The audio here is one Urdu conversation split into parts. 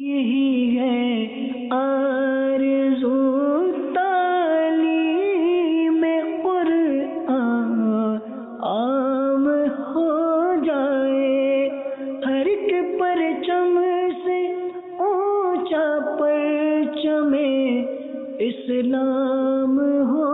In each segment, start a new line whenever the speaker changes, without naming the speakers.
یہی ہے آرزو تعلیم قرآن عام ہو جائے، ہر ایک پرچم سے اونچا پرچم اسلام ہو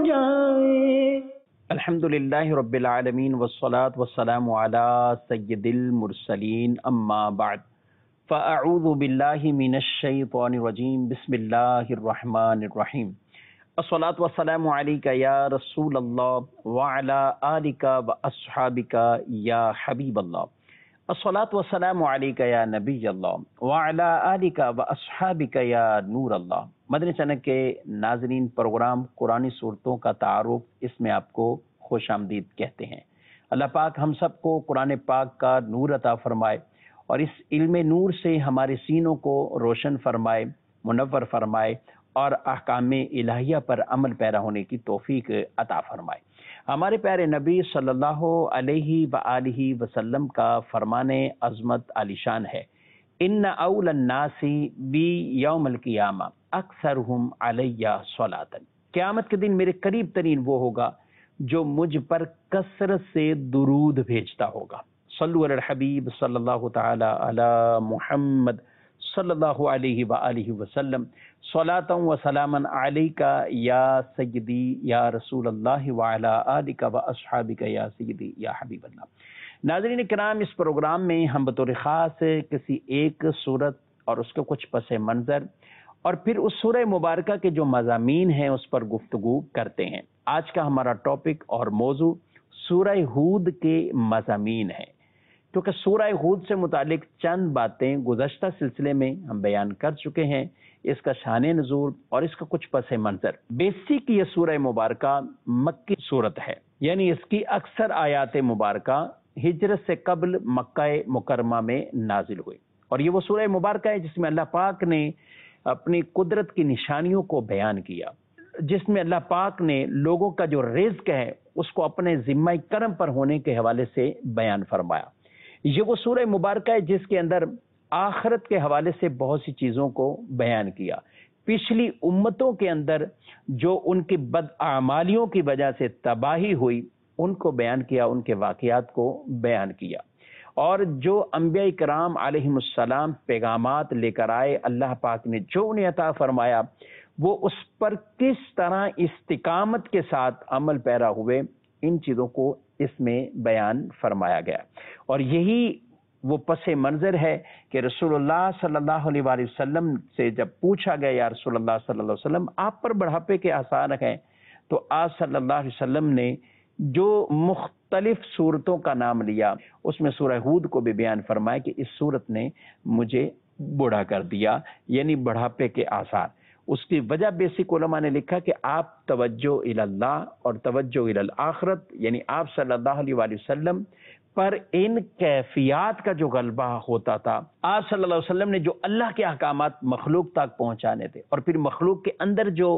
جائے۔
الحمدللہ رب العالمین والصلاة والسلام علی سید المرسلین، اما بعد فاعوذ باللہ من الشیطان الرجیم، بسم اللہ الرحمن الرحیم۔ الصلاة والسلام علیک یا رسول اللہ وعلی آلک واصحابک یا حبیب اللہ۔ الصلاة والسلام علیک یا نبی اللہ وعلی آلک واصحابک یا نور اللہ۔ مدنی چینل کے ناظرین، پروگرام قرآنی صورتوں کا تعارف، اس میں آپ کو خوش آمدید کہتے ہیں۔ اللہ پاک ہم سب کو قرآن پاک کا نور عطا فرمائے اور اس علم نور سے ہمارے سینوں کو روشن فرمائے، منور فرمائے اور احکام الہیہ پر عمل پیرا ہونے کی توفیق عطا فرمائے۔ ہمارے پیارے نبی صلی اللہ علیہ وآلہ وسلم کا فرمان عظمت عالی شان ہے، ان اول الناس بی یوم القیامہ اکثرہم علیہ صلاۃ۔ قیامت کے دن میرے قریب ترین وہ ہوگا جو مجھ پر کثرت سے درود بھیجتا ہوگا۔ صلو علی الحبیب صلی اللہ تعالی علی محمد صلی اللہ علیہ وآلہ وسلم، صلاۃ و سلاما علیک یا سیدی یا رسول اللہ وعلی آلک واصحابک یا سیدی یا حبیب اللہ۔ ناظرین کرام، اس پروگرام میں ہم بطور خاص کسی ایک صورت اور اس کے کچھ پس منظر اور پھر اس سورہ مبارکہ کے جو مضامین ہیں اس پر گفتگو کرتے ہیں۔ آج کا ہمارا ٹاپک اور موضوع سورہ ہود کے مضامین ہے، کیونکہ سورہ ہود سے متعلق چند باتیں گزشتہ سلسلے میں ہم بیان کر چکے ہیں، اس کا شان نزول اور اس کا کچھ پس منظر۔ بیسک یہ سورہ مبارکہ مکی صورت ہے، یعنی اس کی اکثر آیات مبارکہ ہجرت سے قبل مکہ مکرمہ میں نازل ہوئی، اور یہ وہ سورہ مبارکہ ہے جس میں اللہ پاک نے اپنی قدرت کی نشانیوں کو بیان کیا، جس میں اللہ پاک نے لوگوں کا جو رزق ہے اس کو اپنے ذمہ کرم پر ہونے کے حوالے سے بیان فرمایا۔ یہ وہ سورہ مبارکہ ہے جس کے اندر آخرت کے حوالے سے بہت سی چیزوں کو بیان کیا، پچھلی امتوں کے اندر جو ان کی بداعمالیوں کی وجہ سے تباہی ہوئی ان کو بیان کیا، ان کے واقعات کو بیان کیا، اور جو انبیاء کرام علیہم السلام پیغامات لے کر آئے، اللہ پاک نے جو انہیں عطا فرمایا وہ اس پر کس طرح استقامت کے ساتھ عمل پیرا ہوئے، ان چیزوں کو اس میں بیان فرمایا گیا۔ اور یہی وہ پس منظر ہے کہ رسول اللہ صلی اللہ علیہ وآلہ وسلم سے جب پوچھا گیا، یا رسول اللہ صلی اللہ علیہ وسلم آپ پر بڑھاپے کے آثار ہیں، تو آپ صلی اللہ علیہ وسلم نے جو مختلف صورتوں کا نام لیا اس میں سورہ ہود کو بھی بیان فرمایا کہ اس صورت نے مجھے بوڑھا کر دیا، یعنی بڑھاپے کے آثار۔ اس کی وجہ بیسک علماء نے لکھا کہ آپ توجہ الی اللہ اور توجہ الی الآخرت، یعنی آپ صلی اللہ علیہ وآلہ وسلم پر ان کیفیات کا جو غلبہ ہوتا تھا، آپ صلی اللہ علیہ وسلم نے جو اللہ کے احکامات مخلوق تک پہنچانے تھے، اور پھر مخلوق کے اندر جو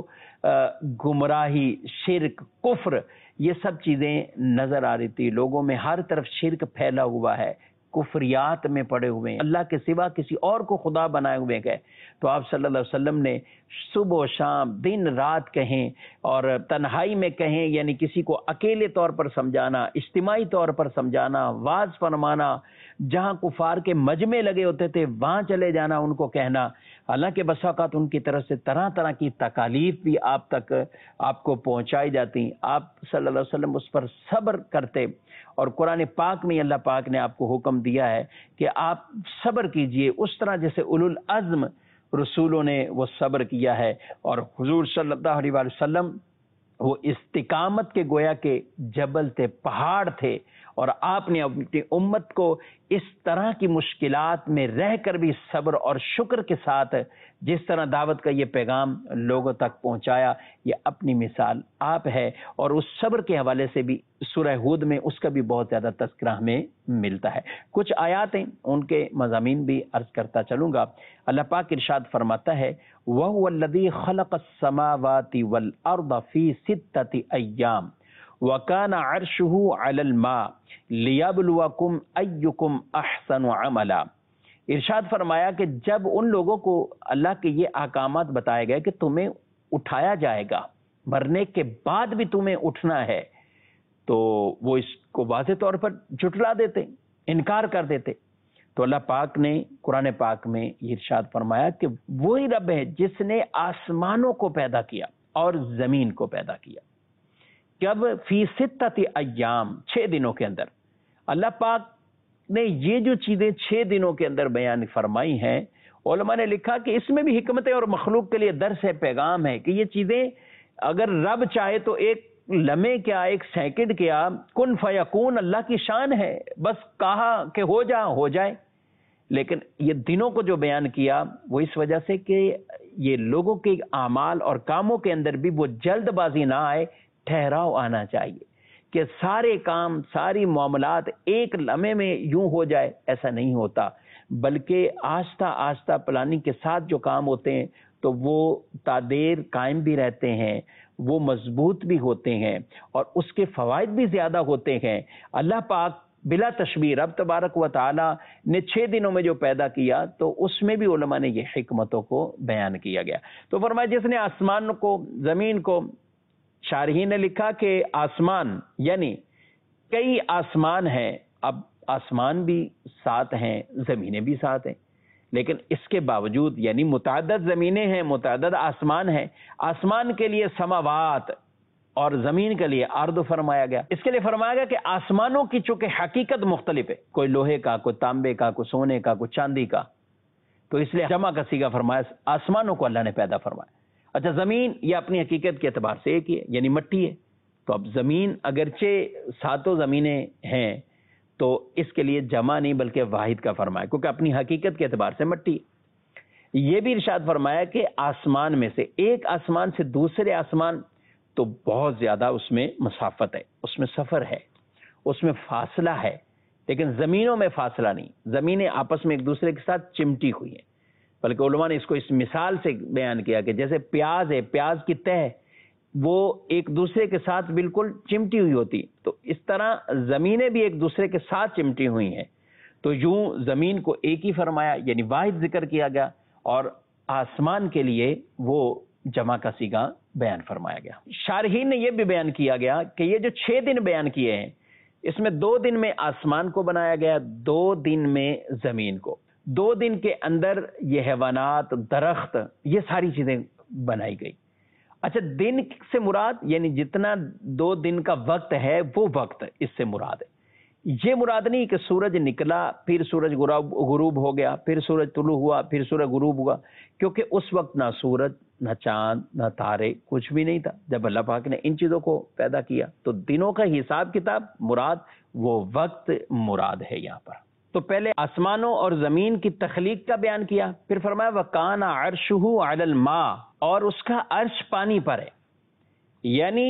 گمراہی، شرک، کفر، یہ سب چیزیں نظر آ رہی تھی، لوگوں میں ہر طرف شرک پھیلا ہوا ہے، کفریات میں پڑے ہوئے ہیں، اللہ کے سوا کسی اور کو خدا بنائے ہوئے گئے، تو آپ صلی اللہ علیہ وسلم نے صبح و شام، دن رات کہیں اور تنہائی میں کہیں، یعنی کسی کو اکیلے طور پر سمجھانا، اجتماعی طور پر سمجھانا، واعظ فرمانا، جہاں کفار کے مجمع لگے ہوتے تھے وہاں چلے جانا، ان کو کہنا، حالانکہ بسا اوقات ان کی طرف سے طرح طرح کی تکالیف بھی آپ تک آپ کو پہنچائی جاتی، آپ صلی اللہ علیہ وسلم اس پر صبر کرتے، اور قرآن پاک میں اللہ پاک نے آپ کو حکم دیا ہے کہ آپ صبر کیجئے اس طرح جیسے اولو العزم رسولوں نے وہ صبر کیا ہے، اور حضور صلی اللہ علیہ وآلہ وسلم وہ استقامت کے گویا کے جبل تھے، پہاڑ تھے، اور آپ نے اپنی امت کو اس طرح کی مشکلات میں رہ کر بھی صبر اور شکر کے ساتھ جس طرح دعوت کا یہ پیغام لوگوں تک پہنچایا، یہ اپنی مثال آپ ہے، اور اس صبر کے حوالے سے بھی سورہ ہود میں اس کا بھی بہت زیادہ تذکرہ ہمیں ملتا ہے۔ کچھ آیات ہیں، ان کے مضامین بھی عرض کرتا چلوں گا۔ اللہ پاک ارشاد فرماتا ہے، وَهُوَ الَّذِي خَلَقَ السَّمَاوَاتِ وَالْأَرْضَ فِي سِتَّةِ أَيَّامٍ وَكَانَ عَرْشُهُ عَلَى الْمَاءِ لِيَبْلُوَكُمْ أَيُّكُمْ أَحْسَنُ عَمَلًا۔ ارشاد فرمایا کہ جب ان لوگوں کو اللہ کے یہ احکامات بتائے گئے کہ تمہیں اٹھایا جائے گا، مرنے کے بعد بھی تمہیں اٹھنا ہے، تو وہ اس کو واضح طور پر جھٹلا دیتے، انکار کر دیتے. تو اللہ پاک نے قرآن پاک میں یہ ارشاد فرمایا کہ وہی رب ہے جس نے آسمانوں کو پیدا کیا اور زمین کو پیدا کیا. کب؟ فی ستۃ ایام، 6 دنوں کے اندر. اللہ پاک نے یہ جو چیزیں 6 دنوں کے اندر بیان فرمائی ہیں، علماء نے لکھا کہ اس میں بھی حکمتیں اور مخلوق کے لیے درس ہے، پیغام ہے کہ یہ چیزیں اگر رب چاہے تو ایک لمحے کیا، ایک سیکنڈ کیا، کن فیکون اللہ کی شان ہے، بس کہا کہ ہو جائے. لیکن یہ دنوں کو جو بیان کیا وہ اس وجہ سے کہ یہ لوگوں کے اعمال اور کاموں کے اندر بھی وہ جلد بازی نہ آئے، ٹھہراؤ آنا چاہیے کہ سارے کام، ساری معاملات ایک لمحے میں یوں ہو جائے، ایسا نہیں ہوتا، بلکہ آہستہ آہستہ پلاننگ کے ساتھ جو کام ہوتے ہیں تو وہ تادیر قائم بھی رہتے ہیں، وہ مضبوط بھی ہوتے ہیں اور اس کے فوائد بھی زیادہ ہوتے ہیں. اللہ پاک بلا تشبیہ رب تبارک و تعالی نے 6 دنوں میں جو پیدا کیا تو اس میں بھی علماء نے یہ حکمتوں کو بیان کیا گیا. تو فرمایا جس نے آسمان کو، زمین کو، شارحین نے لکھا کہ آسمان یعنی کئی آسمان ہیں. اب آسمان بھی 7 ہیں، زمینیں بھی 7 ہیں، لیکن اس کے باوجود یعنی متعدد زمینیں ہیں، متعدد آسمان ہیں. آسمان کے لیے سماوات اور زمین کے لیے ارض فرمایا گیا. اس کے لیے فرمایا گیا کہ آسمانوں کی چونکہ حقیقت مختلف ہے، کوئی لوہے کا، کوئی تانبے کا، کوئی سونے کا، کوئی چاندی کا، تو اس لیے جمع کا صیغہ فرمایا، آسمانوں کو اللہ نے پیدا فرمایا. اچھا، زمین یہ اپنی حقیقت کے اعتبار سے ایک ہی ہے، یعنی مٹی ہے. تو اب زمین اگرچہ 7 زمینیں ہیں تو اس کے لیے جمع نہیں بلکہ واحد کا فرمایا، کیونکہ اپنی حقیقت کے اعتبار سے مٹی ہے. یہ بھی ارشاد فرمایا کہ آسمان میں سے ایک آسمان سے دوسرے آسمان تو بہت زیادہ اس میں مسافت ہے، اس میں سفر ہے، اس میں فاصلہ ہے، لیکن زمینوں میں فاصلہ نہیں. زمینیں آپس میں ایک دوسرے کے ساتھ چمٹی ہوئی ہیں، بلکہ علماء نے اس کو اس مثال سے بیان کیا کہ جیسے پیاز ہے، پیاز کی تہ وہ ایک دوسرے کے ساتھ بالکل چمٹی ہوئی ہوتی، تو اس طرح زمینیں بھی ایک دوسرے کے ساتھ چمٹی ہوئی ہیں. تو یوں زمین کو ایک ہی فرمایا یعنی واحد ذکر کیا گیا، اور آسمان کے لیے وہ جمع کا صیغہ بیان فرمایا گیا. شارحین نے یہ بھی بیان کیا گیا کہ یہ جو 6 دن بیان کیے ہیں اس میں 2 دن میں آسمان کو بنایا گیا، 2 دن میں زمین کو. 2 دن کے اندر یہ حیوانات، درخت، یہ ساری چیزیں بنائی گئی. اچھا، دن سے مراد یعنی جتنا 2 دن کا وقت ہے وہ وقت اس سے مراد ہے. یہ مراد نہیں کہ سورج نکلا پھر سورج غروب ہو گیا، پھر سورج طلوع ہوا پھر سورج غروب ہوا، کیونکہ اس وقت نہ سورج، نہ چاند، نہ تارے، کچھ بھی نہیں تھا جب اللہ پاک نے ان چیزوں کو پیدا کیا. تو دنوں کا حساب کتاب مراد وہ وقت مراد ہے یہاں پر. تو پہلے آسمانوں اور زمین کی تخلیق کا بیان کیا، پھر فرمایا وَكَانَ عَرْشُهُ عَلَى الْمَاءِ، اور اس کا عرش پانی پر ہے، یعنی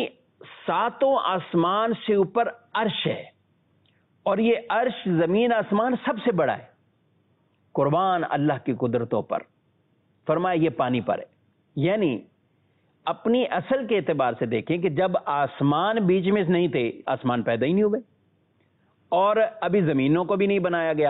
7 آسمان سے اوپر عرش ہے، اور یہ عرش زمین آسمان سب سے بڑا ہے. قربان اللہ کی قدرتوں پر. فرمایا یہ پانی پر ہے، یعنی اپنی اصل کے اعتبار سے دیکھیں کہ جب آسمان بیچ میں نہیں تھے، آسمان پیدا ہی نہیں ہوئے، اور ابھی زمینوں کو بھی نہیں بنایا گیا،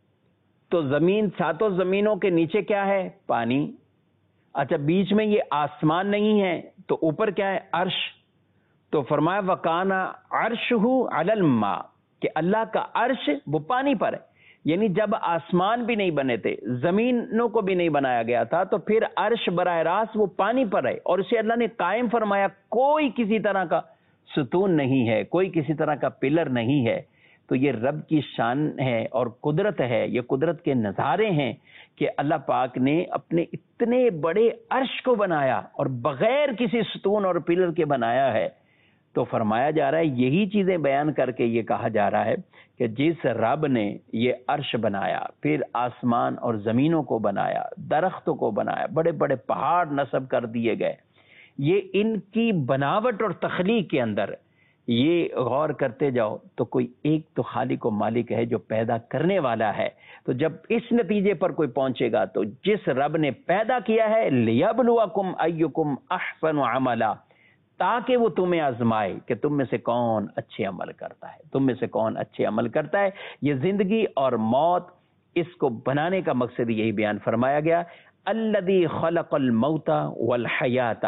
تو زمین، 7 زمینوں کے نیچے کیا ہے؟ پانی. اچھا، بیچ میں یہ آسمان نہیں ہے تو اوپر کیا ہے؟ عرش. تو فرمایا وَكَانَ عَرْشُهُ عَلَى الْمَاءِ، کہ اللہ کا عرش وہ پانی پر ہے. یعنی جب آسمان بھی نہیں بنے تھے، زمینوں کو بھی نہیں بنایا گیا تھا، تو پھر عرش براہ راست وہ پانی پر ہے، اور اسے اللہ نے قائم فرمایا. کوئی کسی طرح کا ستون نہیں ہے، کوئی کسی طرح کا پلر نہیں ہے. تو یہ رب کی شان ہے اور قدرت ہے، یہ قدرت کے نظارے ہیں کہ اللہ پاک نے اپنے اتنے بڑے عرش کو بنایا اور بغیر کسی ستون اور پلر کے بنایا ہے. تو فرمایا جا رہا ہے، یہی چیزیں بیان کر کے یہ کہا جا رہا ہے کہ جس رب نے یہ عرش بنایا، پھر آسمان اور زمینوں کو بنایا، درختوں کو بنایا، بڑے بڑے پہاڑ نصب کر دیے گئے، یہ ان کی بناوٹ اور تخلیق کے اندر یہ غور کرتے جاؤ تو کوئی ایک تو خالق و مالک ہے جو پیدا کرنے والا ہے. تو جب اس نتیجے پر کوئی پہنچے گا تو جس رب نے پیدا کیا ہے لِيَبْلُوَكُمْ أَيُّكُمْ أَحْسَنُ عَمَلًا، تاکہ وہ تمہیں آزمائے کہ تم میں سے کون اچھے عمل کرتا ہے، تم میں سے کون اچھے عمل کرتا ہے. یہ زندگی اور موت اس کو بنانے کا مقصد یہی بیان فرمایا گیا، الذی خلق الموت والحیات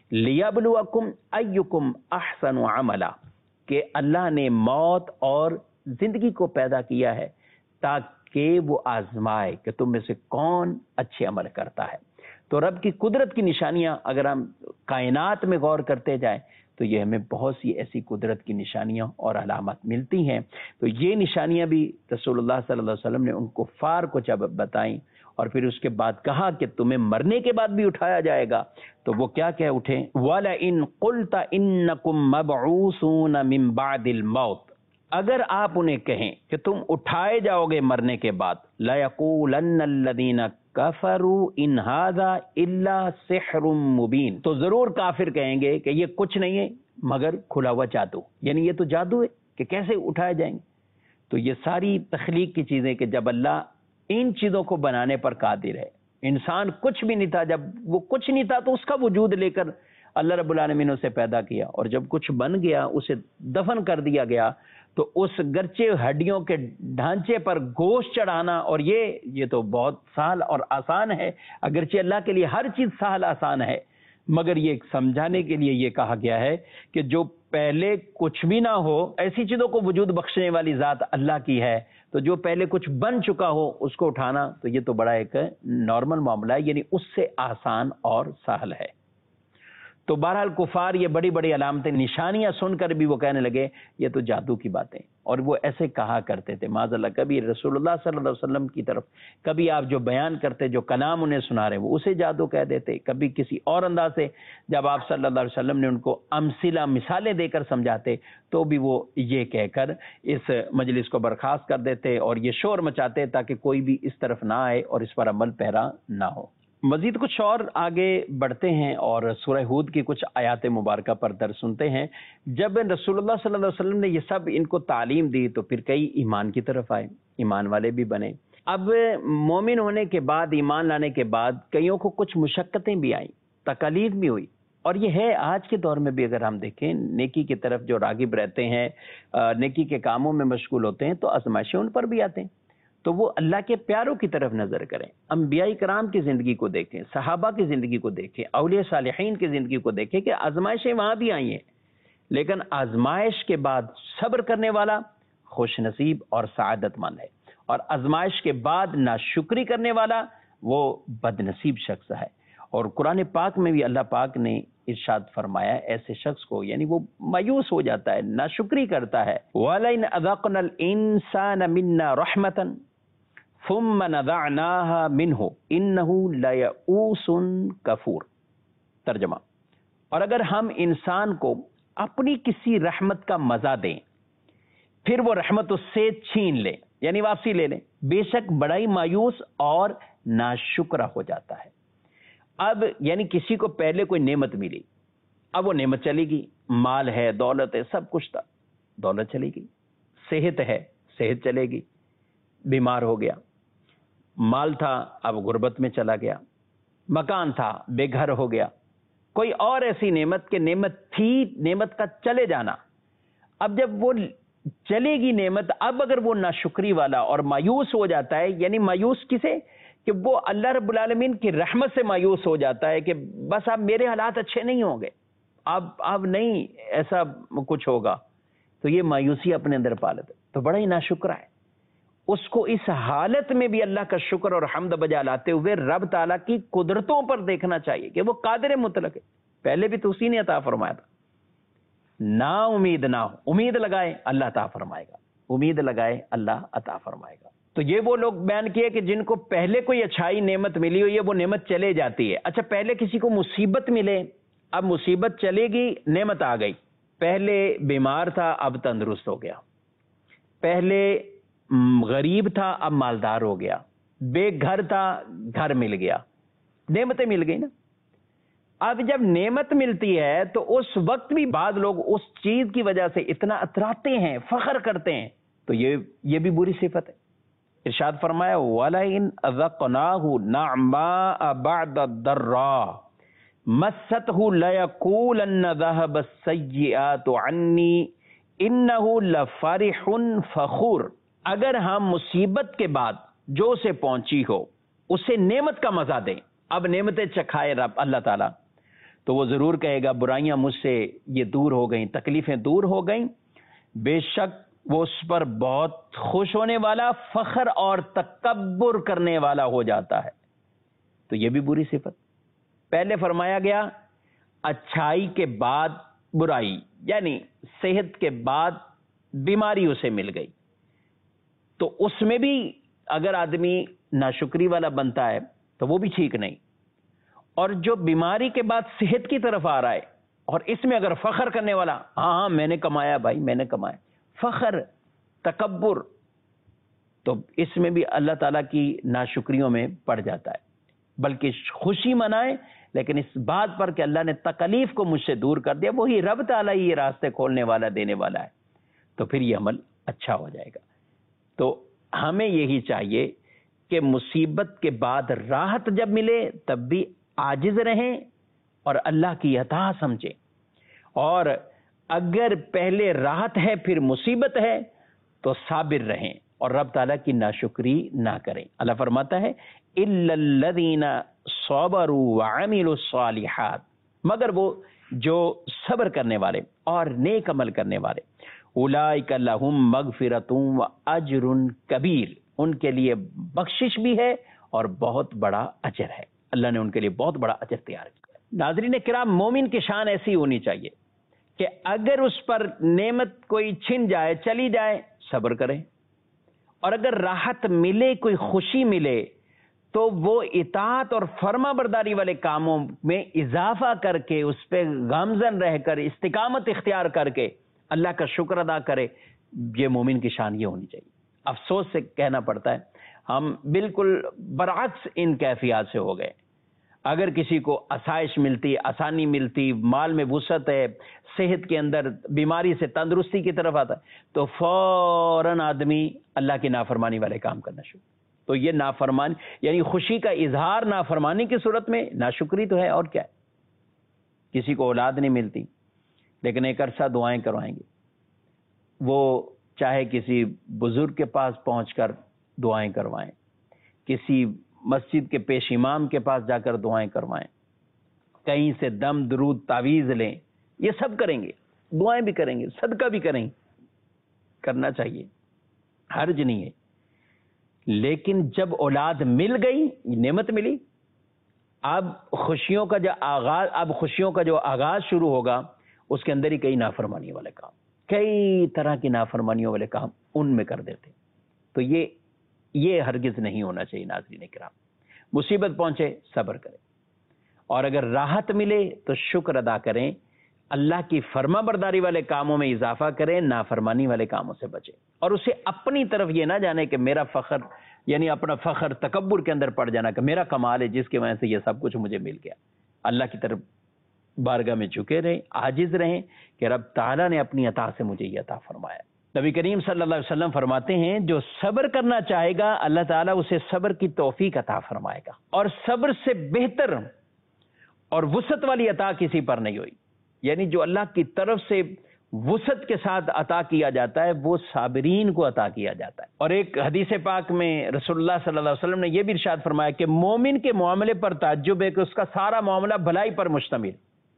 لیبلوکم ایکم احسن عملا، کہ اللہ نے موت اور زندگی کو پیدا کیا ہے تاکہ وہ آزمائے کہ تم میں سے کون اچھے عمل کرتا ہے۔ تو رب کی قدرت کی نشانیاں اگر ہم کائنات میں غور کرتے جائیں تو یہ ہمیں بہت سی ایسی قدرت کی نشانیاں اور علامات ملتی ہیں۔ تو یہ نشانیاں بھی رسول اللہ صلی اللہ علیہ وسلم نے ان کفار کو جب بتائیں اور پھر اس کے بعد کہا کہ تمہیں مرنے کے بعد بھی اٹھایا جائے گا، تو وہ کیا کہہ اٹھے، وَلَئِن قُلْتَ إِنَّكُمْ مَبْعُوثُونَ مِن بَعْدِ الْمَوْتِ، اگر آپ انہیں کہیں کہ تم اٹھائے جاؤ گے مرنے کے بعد، لَيَقُولَنَّ الَّذِينَ كَفَرُوا إِنْ هَذَا إِلَّا سِحْرٌ مُبِينٌ، تو ضرور کافر کہیں گے کہ یہ کچھ نہیں ہے مگر کھلا ہوا جادو، یعنی یہ تو جادو ہے کہ کیسے اٹھائے جائیں گے۔ تو یہ ساری تخلیق کی چیزیں کہ جب اللہ ان چیزوں کو بنانے پر قادر ہے، انسان کچھ بھی نہیں تھا، جب وہ کچھ نہیں تھا تو اس کا وجود لے کر اللہ رب العالمین نے اسے پیدا کیا، اور جب کچھ بن گیا اسے دفن کر دیا گیا، تو اس گرچہ ہڈیوں کے ڈھانچے پر گوشت چڑھانا، اور یہ تو بہت سہل اور آسان ہے، اگرچہ اللہ کے لیے ہر چیز سہل آسان ہے، مگر یہ سمجھانے کے لیے یہ کہا گیا ہے کہ جو پہلے کچھ بھی نہ ہو، ایسی چیزوں کو وجود بخشنے والی ذات اللہ کی ہے، تو جو پہلے کچھ بن چکا ہو اس کو اٹھانا تو یہ تو بڑا ایک نارمل معاملہ ہے، یعنی اس سے آسان اور سہل ہے۔ تو بہرحال کفار یہ بڑی بڑی علامتیں نشانیاں سن کر بھی وہ کہنے لگے یہ تو جادو کی باتیں، اور وہ ایسے کہا کرتے تھے معاذ اللہ، کبھی رسول اللہ صلی اللہ علیہ وسلم کی طرف، کبھی آپ جو بیان کرتے، جو کلام انہیں سنا رہے وہ اسے جادو کہہ دیتے، کبھی کسی اور انداز سے جب آپ صلی اللہ علیہ وسلم نے ان کو امثلہ مثالیں دے کر سمجھاتے تو بھی وہ یہ کہہ کر اس مجلس کو برخاست کر دیتے اور یہ شور مچاتے تاکہ کوئی بھی اس طرف نہ آئے اور اس پر عمل پیرا نہ ہو۔ مزید کچھ اور آگے بڑھتے ہیں اور سورہ ہود کی کچھ آیات مبارکہ پر درس سنتے ہیں۔ جب رسول اللہ صلی اللہ علیہ وسلم نے یہ سب ان کو تعلیم دی تو پھر کئی ایمان کی طرف آئے، ایمان والے بھی بنے۔ اب مومن ہونے کے بعد، ایمان لانے کے بعد کئیوں کو کچھ مشقتیں بھی آئیں، تکالیف بھی ہوئی، اور یہ ہے آج کے دور میں بھی اگر ہم دیکھیں، نیکی کی طرف جو راغب رہتے ہیں، نیکی کے کاموں میں مشغول ہوتے ہیں تو آزمائشیں ان پر بھی آتے ہیں، تو وہ اللہ کے پیاروں کی طرف نظر کریں، انبیاء کرام کی زندگی کو دیکھیں، صحابہ کی زندگی کو دیکھیں، اولیاء صالحین کی زندگی کو دیکھیں کہ آزمائشیں وہاں بھی آئی ہیں، لیکن آزمائش کے بعد صبر کرنے والا خوش نصیب اور سعادت مند ہے، اور آزمائش کے بعد ناشکری کرنے والا وہ بد نصیب شخص ہے۔ اور قرآن پاک میں بھی اللہ پاک نے ارشاد فرمایا ایسے شخص کو، یعنی وہ مایوس ہو جاتا ہے، ناشکری کرتا ہے، وَلَئِنْ أَذَقْنَا الْإِنسَانَ مِنَّا رَحْمَةً ثم نزعناها منه انه ليئوس کفور۔ ترجمہ، اور اگر ہم انسان کو اپنی کسی رحمت کا مزہ دیں پھر وہ رحمت اس سے چھین لے، یعنی واپسی لے لیں، بے شک بڑا ہی مایوس اور ناشکرا ہو جاتا ہے۔ اب یعنی کسی کو پہلے کوئی نعمت ملی، اب وہ نعمت چلی گئی، مال ہے، دولت ہے، سب کچھ تھا، دولت چلی گئی، صحت ہے، صحت چلے گی، بیمار ہو گیا، مال تھا اب غربت میں چلا گیا، مکان تھا بے گھر ہو گیا، کوئی اور ایسی نعمت کہ نعمت تھی، نعمت کا چلے جانا۔ اب جب وہ چلے گی نعمت، اب اگر وہ ناشکری والا اور مایوس ہو جاتا ہے، یعنی مایوس کسے کہ وہ اللہ رب العالمین کی رحمت سے مایوس ہو جاتا ہے کہ بس اب میرے حالات اچھے نہیں ہوں گے، اب نہیں ایسا کچھ ہوگا، تو یہ مایوسی اپنے اندر پالتا ہے، تو بڑا ہی ناشکرا ہے۔ اس کو اس حالت میں بھی اللہ کا شکر اور حمد بجا لاتے ہوئے رب تعالیٰ کی قدرتوں پر دیکھنا چاہیے کہ وہ قادر مطلق ہے، پہلے بھی تو اسی نے عطا فرمایا تھا۔ نا امید نہ ہو، امید لگائے اللہ عطا فرمائے گا، امید لگائے اللہ عطا فرمائے گا۔ تو یہ وہ لوگ بیان کیے کہ جن کو پہلے کوئی اچھائی نعمت ملی ہوئی ہے، وہ نعمت چلے جاتی ہے۔ اچھا، پہلے کسی کو مصیبت ملے، اب مصیبت چلے گی، نعمت آ گئی، پہلے بیمار تھا اب تندرست ہو گیا، پہلے غریب تھا اب مالدار ہو گیا، بے گھر تھا گھر مل گیا، نعمتیں مل گئی نا۔ اب جب نعمت ملتی ہے تو اس وقت بھی بعض لوگ اس چیز کی وجہ سے اتنا اتراتے ہیں، فخر کرتے ہیں، تو یہ بھی بری صفت ہے۔ ارشاد فرمایا وَلَئِنْ أَذَقْنَاهُ نَعْمَاءَ بَعْدَ الضَّرَّاءِ مَسَّتْهُ لَيَقُولَنَّ ذَهَبَ السَّيِّئَاتُ عَنِّي إِنَّهُ لَفَرِحٌ فَخُورٌ۔ اگر ہم مصیبت کے بعد جو اسے پہنچی ہو اسے نعمت کا مزہ دیں. اب نعمتیں چکھائے رب اللہ تعالیٰ تو وہ ضرور کہے گا برائیاں مجھ سے یہ دور ہو گئیں، تکلیفیں دور ہو گئیں. بے شک وہ اس پر بہت خوش ہونے والا، فخر اور تکبر کرنے والا ہو جاتا ہے. تو یہ بھی بری صفت. پہلے فرمایا گیا اچھائی کے بعد برائی، یعنی صحت کے بعد بیماری اسے مل گئی، تو اس میں بھی اگر آدمی ناشکری والا بنتا ہے تو وہ بھی ٹھیک نہیں. اور جو بیماری کے بعد صحت کی طرف آ رہا ہے اور اس میں اگر فخر کرنے والا، ہاں میں نے کمایا بھائی، میں نے کمایا، فخر تکبر، تو اس میں بھی اللہ تعالیٰ کی ناشکریوں میں پڑ جاتا ہے. بلکہ خوشی منائے لیکن اس بات پر کہ اللہ نے تکلیف کو مجھ سے دور کر دیا، وہی رب تعالیٰ یہ راستے کھولنے والا دینے والا ہے، تو پھر یہ عمل اچھا ہو جائے گا. تو ہمیں یہی چاہیے کہ مصیبت کے بعد راحت جب ملے تب بھی عاجز رہیں اور اللہ کی عطا سمجھیں. اور اگر پہلے راحت ہے پھر مصیبت ہے تو صابر رہیں اور رب تعالیٰ کی ناشکری نہ کریں. اللہ فرماتا ہے اِلَّا الَّذِينَ صَبَرُوا وَعَمِلُوا الصَّالِحَاتِ، مگر وہ جو صبر کرنے والے اور نیک عمل کرنے والے، اولئک لہم مغفرۃ وَأَجْرٌ کبیر، ان کے لیے بخشش بھی ہے اور بہت بڑا اجر ہے. اللہ نے ان کے لیے بہت بڑا اجر تیار کیا. ناظرین کرام، مومن کی شان ایسی ہونی چاہیے کہ اگر اس پر نعمت کوئی چھن جائے، چلی جائے، صبر کرے، اور اگر راحت ملے، کوئی خوشی ملے، تو وہ اطاعت اور فرما برداری والے کاموں میں اضافہ کر کے اس پہ گامزن رہ کر استقامت اختیار کر کے اللہ کا شکر ادا کرے. یہ مومن کی شان یہ ہونی چاہیے. افسوس سے کہنا پڑتا ہے ہم بالکل برعکس ان کیفیات سے ہو گئے. اگر کسی کو آسائش ملتی، آسانی ملتی، مال میں وسعت ہے، صحت کے اندر بیماری سے تندرستی کی طرف آتا ہے، تو فوراً آدمی اللہ کی نافرمانی والے کام کرنا شروع. تو یہ نافرمانی یعنی خوشی کا اظہار نافرمانی کی صورت میں ناشکری تو ہے. اور کیا ہے؟ کسی کو اولاد نہیں ملتی لیکن ایک عرصہ دعائیں کروائیں گے، وہ چاہے کسی بزرگ کے پاس پہنچ کر دعائیں کروائیں، کسی مسجد کے پیش امام کے پاس جا کر دعائیں کروائیں، کہیں سے دم درود تعویذ لیں، یہ سب کریں گے، دعائیں بھی کریں گے، صدقہ بھی کریں گے. کرنا چاہیے، حرج نہیں ہے. لیکن جب اولاد مل گئی، نعمت ملی، اب خوشیوں کا جو آغاز شروع ہوگا اس کے اندر ہی کئی نافرمانی والے کام، کئی طرح کی نافرمانیوں والے کام ان میں کر دیتے. تو یہ ہرگز نہیں ہونا چاہیے. ناظرین کرام، مصیبت پہنچے صبر کریں، اور اگر راحت ملے تو شکر ادا کریں، اللہ کی فرما برداری والے کاموں میں اضافہ کریں، نافرمانی والے کاموں سے بچیں. اور اسے اپنی طرف یہ نہ جانے کہ میرا فخر، یعنی اپنا فخر تکبر کے اندر پڑ جانا کہ میرا کمال ہے جس کی وجہ سے یہ سب کچھ مجھے مل گیا. اللہ کی طرف بارگاہ میں جھکے رہیں، عاجز رہیں کہ رب تعالیٰ نے اپنی عطا سے مجھے یہ عطا فرمایا. نبی کریم صلی اللہ علیہ وسلم فرماتے ہیں جو صبر کرنا چاہے گا اللہ تعالیٰ اسے صبر کی توفیق عطا فرمائے گا. اور صبر سے بہتر اور وسعت والی عطا کسی پر نہیں ہوئی. یعنی جو اللہ کی طرف سے وسعت کے ساتھ عطا کیا جاتا ہے وہ صابرین کو عطا کیا جاتا ہے. اور ایک حدیث پاک میں رسول اللہ صلی اللہ علیہ وسلم نے یہ بھی ارشاد فرمایا کہ مومن کے معاملے پر تعجب ہے کہ اس کا سارا معاملہ بھلائی پر مشتمل.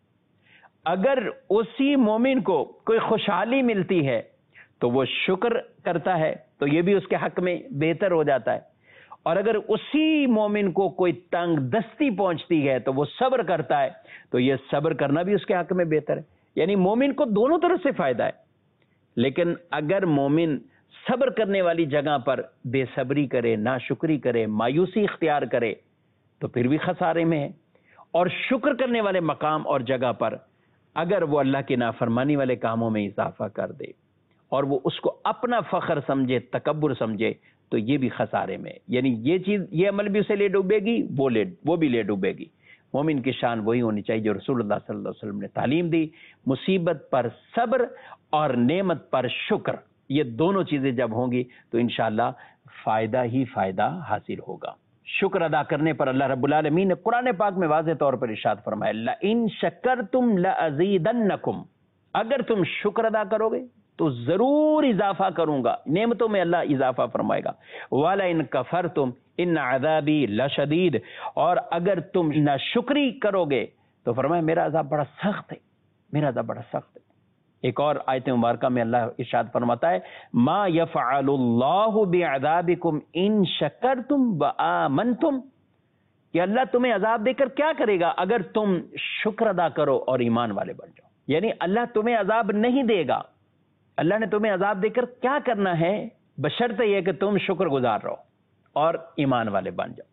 اگر اسی مومن کو کوئی خوشحالی ملتی ہے تو وہ شکر کرتا ہے تو یہ بھی اس کے حق میں بہتر ہو جاتا ہے. اور اگر اسی مومن کو کوئی تنگ دستی پہنچتی ہے تو وہ صبر کرتا ہے تو یہ صبر کرنا بھی اس کے حق میں بہتر ہے. یعنی مومن کو دونوں طرف سے فائدہ ہے. لیکن اگر مومن صبر کرنے والی جگہ پر بے صبری کرے، ناشکری کرے، مایوسی اختیار کرے تو پھر بھی خسارے میں ہے. اور شکر کرنے والے مقام اور جگہ پر اگر وہ اللہ کی نافرمانی والے کاموں میں اضافہ کر دے اور وہ اس کو اپنا فخر سمجھے، تکبر سمجھے تو یہ بھی خسارے میں. یعنی یہ چیز، یہ عمل بھی اسے لے ڈوبے گی، وہ بھی لے ڈوبے گی. مومن کی شان وہی ہونی چاہیے جو رسول اللہ صلی اللہ علیہ وسلم نے تعلیم دی. مصیبت پر صبر اور نعمت پر شکر، یہ دونوں چیزیں جب ہوں گی تو انشاءاللہ فائدہ ہی فائدہ حاصل ہوگا. شکر ادا کرنے پر اللہ رب العالمین نے قرآن پاک میں واضح طور پر ارشاد فرمایا لَإِن شَكَرْتُمْ لَأَزِيدَنَّكُمْ، اگر تم شکر ادا کرو گے تو ضرور اضافہ کروں گا، نعمتوں میں اللہ اضافہ فرمائے گا۔ وَلَئِن كَفَرْتُمْ إِنَّ عَذَابِي لَشَدِيدٌ، اور اگر تم ناشکری کرو گے تو فرمایا میرا عذاب بڑا سخت ہے، میرا عذاب بڑا سخت ہے۔ ایک اور آیت مبارکہ میں اللہ ارشاد فرماتا ہے ما يفعل اللہ بعذابکم ان شکرتم وآمنتم، کہ اللہ تمہیں عذاب دے کر کیا کرے گا اگر تم شکر ادا کرو اور ایمان والے بن جاؤ۔ یعنی اللہ تمہیں عذاب نہیں دے گا، اللہ نے تمہیں عذاب دے کر کیا کرنا ہے، بشرط یہ کہ تم شکر گزار رہو اور ایمان والے بن جاؤ۔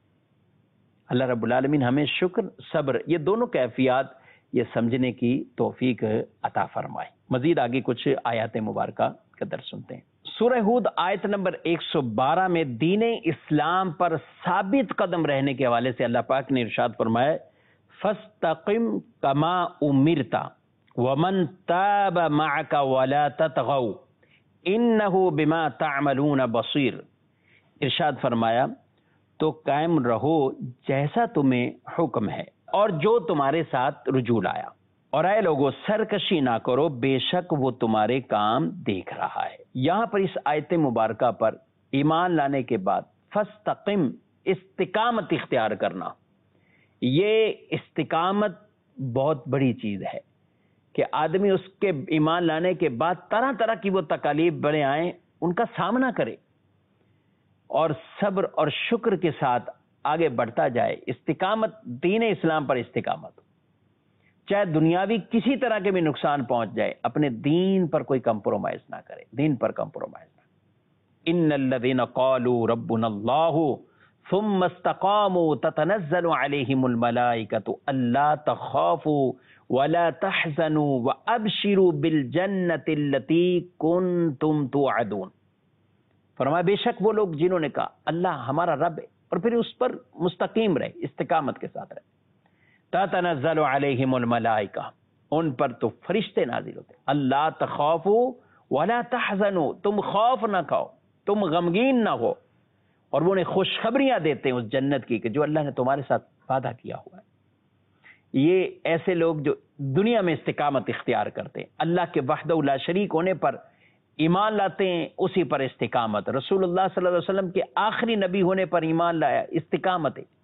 اللہ رب العالمین ہمیں شکر، صبر، یہ دونوں کیفیات یہ سمجھنے کی توفیق عطا فرمائے۔ مزید آگے کچھ آیات مبارکہ کا درس سنتے ہیں۔ سورہ ہود آیت نمبر 112 میں دین اسلام پر ثابت قدم رہنے کے حوالے سے اللہ پاک نے ارشاد فرمایا فَاسْتَقِمْ كَمَا أُمِرْتَ وَمَنْ تَابَ مَعَكَ وَلَا تَطْغَوْا إِنَّهُ بِمَا تَعْمَلُونَ بَصِيرٌ، ارشاد فرمایا تو قائم رہو جیسا تمہیں حکم ہے اور جو تمہارے ساتھ رجوع آیا، اور اے لوگوں سرکشی نہ کرو، بے شک وہ تمہارے کام دیکھ رہا ہے۔ یہاں پر اس آیت مبارکہ پر ایمان لانے کے بعد فاستقم، استقامت اختیار کرنا، یہ استقامت بہت بڑی چیز ہے کہ آدمی اس کے ایمان لانے کے بعد طرح طرح کی وہ تکالیف بڑے آئیں ان کا سامنا کرے اور صبر اور شکر کے ساتھ آگے بڑھتا جائے۔ استقامت دین اسلام پر استقامت، چاہے دنیاوی کسی طرح کے بھی نقصان پہنچ جائے، اپنے دین پر کوئی کمپرومائز نہ کرے، دین پر کمپرومائز نہ کرے۔ ان الذين قالوا ربنا الله ثم استقاموا تتنزل عليهم الملائكة الا تخافوا ولا تحزنوا وابشروا بالجنة التي كنتم توعدون، فرمایا بے شک وہ لوگ جنہوں نے کہا اللہ ہمارا رب ہے اور پھر اس پر مستقیم رہے، استقامت کے ساتھ رہے۔ تتنزل علیہم الملائکہ، ان پر تو فرشتے نازل ہوتے، اللہ تخافوا ولا تحزنوا، تم خوف نہ کھاؤ، تم غمگین نہ ہو، اور وہ انہیں خوشخبریاں دیتے ہیں اس جنت کی کہ جو اللہ نے تمہارے ساتھ وعدہ کیا ہوا ہے۔ یہ ایسے لوگ جو دنیا میں استقامت اختیار کرتے ہیں، اللہ کے وحدہ لا شریک ہونے پر ایمان لاتے ہیں، اسی پر استقامت، رسول اللہ صلی اللہ علیہ وسلم کے آخری نبی ہونے پر ایمان لایا، استقامت ہے۔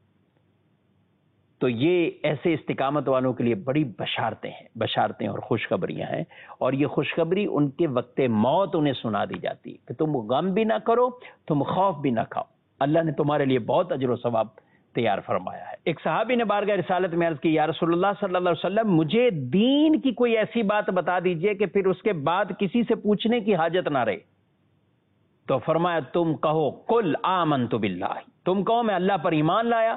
تو یہ ایسے استقامت والوں کے لیے بڑی بشارتیں اور خوشخبریاں ہیں، اور یہ خوشخبری ان کے وقت موت انہیں سنا دی جاتی ہے کہ تم غم بھی نہ کرو، تم خوف بھی نہ کھاؤ، اللہ نے تمہارے لیے بہت اجر و ثواب تیار فرمایا ہے۔ ایک صحابی نے بارگاہ رسالت میں عرض کی یا رسول اللہ صلی اللہ علیہ وسلم مجھے دین کی کوئی ایسی بات بتا دیجئے کہ پھر اس کے بعد کسی سے پوچھنے کی حاجت نہ رہے۔ تو فرمایا تم کہو قل آمنت باللہ، تم کہو میں اللہ پر ایمان لایا،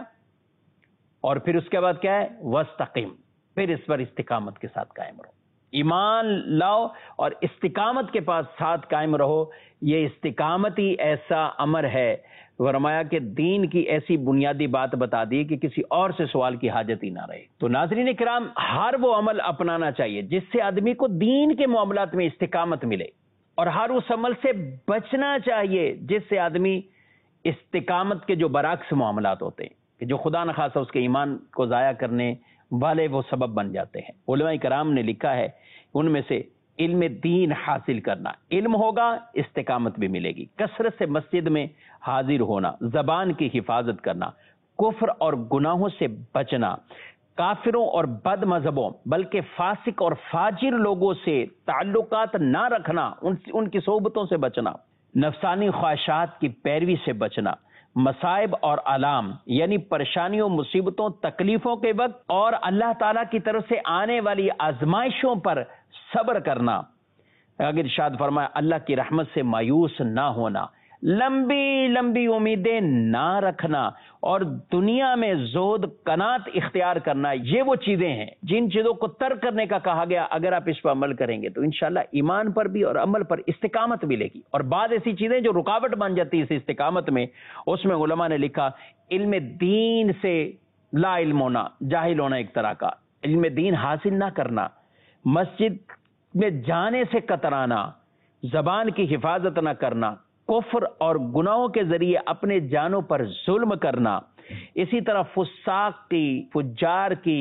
اور پھر اس کے بعد کیا ہے وستقم، پھر اس پر استقامت کے ساتھ قائم رہو، ایمان لاؤ اور استقامت کے پاس ساتھ قائم رہو۔ یہ استقامت ہی ایسا امر ہے، فرمایا کہ دین کی ایسی بنیادی بات بتا دی کہ کسی اور سے سوال کی حاجت ہی نہ رہے۔ تو ناظرین کرام، ہر وہ عمل اپنانا چاہیے جس سے آدمی کو دین کے معاملات میں استقامت ملے، اور ہر اس عمل سے بچنا چاہیے جس سے آدمی استقامت کے جو برعکس معاملات ہوتے ہیں کہ جو خدا نخواستہ اس کے ایمان کو ضائع کرنے والے وہ سبب بن جاتے ہیں۔ علماء کرام نے لکھا ہے ان میں سے علم دین حاصل کرنا، علم ہوگا استقامت بھی ملے گی، کثرت سے مسجد میں حاضر ہونا، زبان کی حفاظت کرنا، کفر اور گناہوں سے بچنا، کافروں اور بد مذہبوں بلکہ فاسق اور فاجر لوگوں سے تعلقات نہ رکھنا، ان کی صحبتوں سے بچنا، نفسانی خواہشات کی پیروی سے بچنا، مصائب اور علام یعنی پریشانیوں، مصیبتوں، تکلیفوں کے وقت اور اللہ تعالیٰ کی طرف سے آنے والی آزمائشوں پر صبر کرنا۔ اگر ارشاد فرمایا اللہ کی رحمت سے مایوس نہ ہونا، لمبی لمبی امیدیں نہ رکھنا، اور دنیا میں زہد قناعت اختیار کرنا، یہ وہ چیزیں ہیں جن چیزوں کو ترک کرنے کا کہا گیا۔ اگر آپ اس پر عمل کریں گے تو انشاءاللہ ایمان پر بھی اور عمل پر استقامت ملے گی۔ اور بعض ایسی چیزیں جو رکاوٹ بن جاتی ہے اس استقامت میں، اس میں علماء نے لکھا علم دین سے لا علم ہونا، جاہل ہونا ایک طرح کا، علم دین حاصل نہ کرنا، مسجد میں جانے سے کترانا، زبان کی حفاظت نہ کرنا، کفر اور گناہوں کے ذریعے اپنے جانوں پر ظلم کرنا، اسی طرح فساق کی، فجار کی،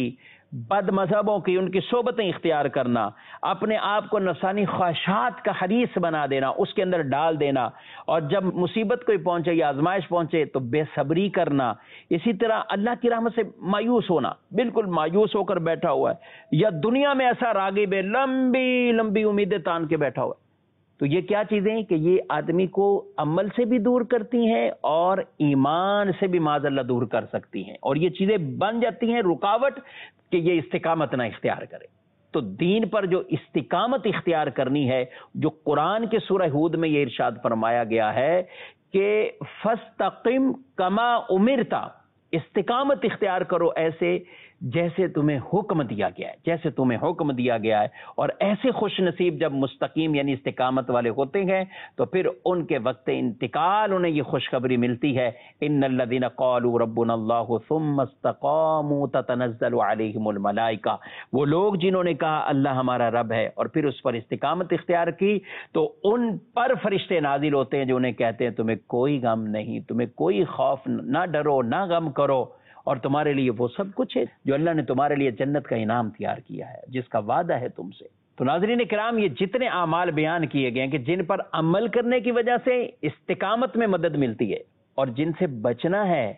بد مذہبوں کی ان کی صحبتیں اختیار کرنا، اپنے آپ کو نفسانی خواہشات کا حریص بنا دینا، اس کے اندر ڈال دینا، اور جب مصیبت کوئی پہنچے یا آزمائش پہنچے تو بے صبری کرنا، اسی طرح اللہ کی رحمت سے مایوس ہونا، بالکل مایوس ہو کر بیٹھا ہوا ہے، یا دنیا میں ایسا راغب ہے لمبی لمبی امیدیں تان کے بیٹھا ہوا ہے. تو یہ کیا چیزیں ہیں کہ یہ آدمی کو عمل سے بھی دور کرتی ہیں اور ایمان سے بھی معاذ اللہ دور کر سکتی ہیں، اور یہ چیزیں بن جاتی ہیں رکاوٹ کہ یہ استقامت نہ اختیار کرے. تو دین پر جو استقامت اختیار کرنی ہے، جو قرآن کے سورہ ہود میں یہ ارشاد فرمایا گیا ہے کہ فَاسْتَقِمْ كَمَا أُمِرْتَ، استقامت اختیار کرو ایسے جیسے تمہیں حکم دیا گیا ہے، جیسے تمہیں حکم دیا گیا ہے. اور ایسے خوش نصیب جب مستقیم یعنی استقامت والے ہوتے ہیں تو پھر ان کے وقت انتقال انہیں یہ خوشخبری ملتی ہے، ان الذین قالوا ربنا اللہ ثم استقاموا تتنزل علیہم الملائکہ، وہ لوگ جنہوں نے کہا اللہ ہمارا رب ہے اور پھر اس پر استقامت اختیار کی تو ان پر فرشتے نازل ہوتے ہیں جو انہیں کہتے ہیں تمہیں کوئی غم نہیں، تمہیں کوئی خوف، نہ ڈرو نہ غم کرو، اور تمہارے لیے وہ سب کچھ ہے جو اللہ نے تمہارے لیے جنت کا انعام تیار کیا ہے، جس کا وعدہ ہے تم سے. تو ناظرین کرام، یہ جتنے اعمال بیان کیے گئے ہیں کہ جن پر عمل کرنے کی وجہ سے استقامت میں مدد ملتی ہے، اور جن سے بچنا ہے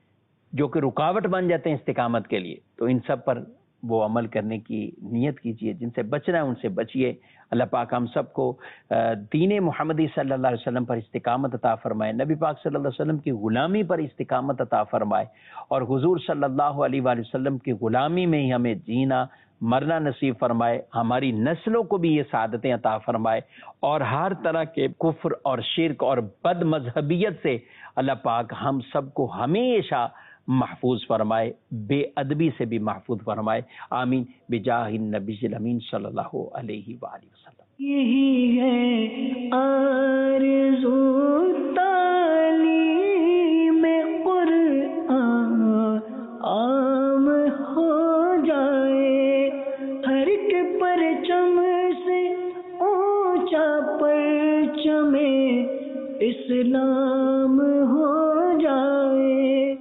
جو کہ رکاوٹ بن جاتے ہیں استقامت کے لیے، تو ان سب پر وہ عمل کرنے کی نیت کیجئے. جن سے بچنا ہے ان سے بچیے. اللہ پاک ہم سب کو دین محمدی صلی اللہ علیہ وسلم پر استقامت عطا فرمائے، نبی پاک صلی اللہ علیہ وسلم کی غلامی پر استقامت عطا فرمائے، اور حضور صلی اللہ علیہ وآلہ وسلم کی غلامی میں ہی ہمیں جینا مرنا نصیب فرمائے، ہماری نسلوں کو بھی یہ سعادتیں عطا فرمائے، اور ہر طرح کے کفر اور شرک اور بد مذہبیت سے اللہ پاک ہم سب کو ہمیشہ محفوظ فرمائے، بے ادبی سے بھی محفوظ فرمائے. آمین بجاہ النبی الامین صلی اللہ علیہ وآلہ وسلم.
یہی ہے آرزو تعلیم قرآن عام ہو جائے، ہر ایک پرچم سے اونچا پرچم اسلام ہو جائے.